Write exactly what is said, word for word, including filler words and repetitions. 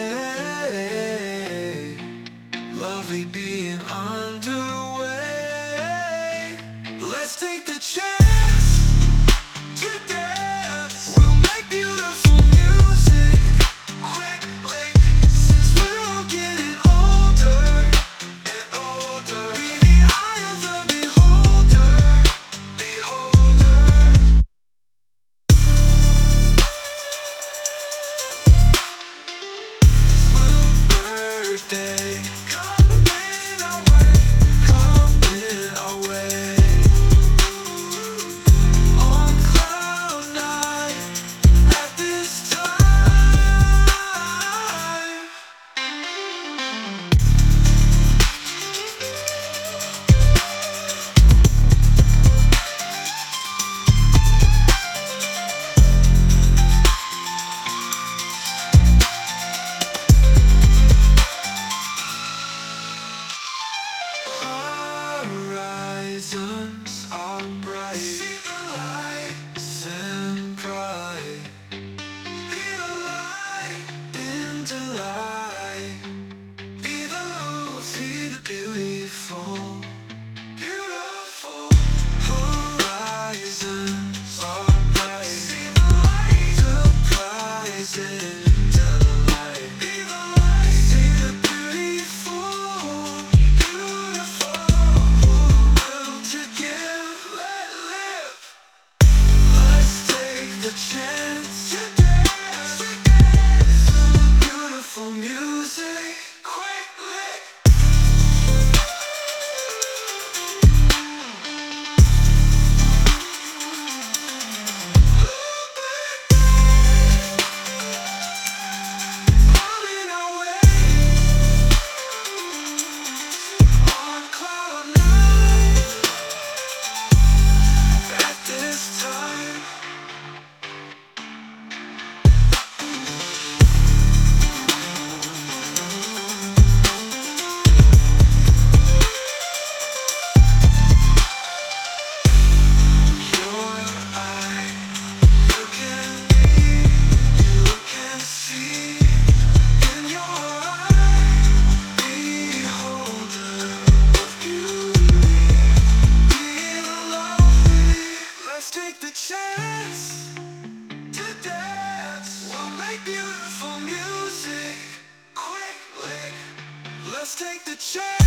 Lovely being underway. Let's take the chance to dance. We'll make beautiful music quickly, since we're all getting older and older. Be the eye of the beholder, beholder. Birthday coming our way, coming our way. On cloud nine at this time. Horizons are bright. See the lights and bright. Be the light in delight. Be the low, see the beautiful, beautiful. Horizons are bright. See the light, surprise and delight. Be the light, see the beautiful, beautiful. The chance to dance, beautiful music quickly. Coming our way, on cloud nine at this time. Let's take the chance to dance. We'll make beautiful music quickly. Let's take the chance.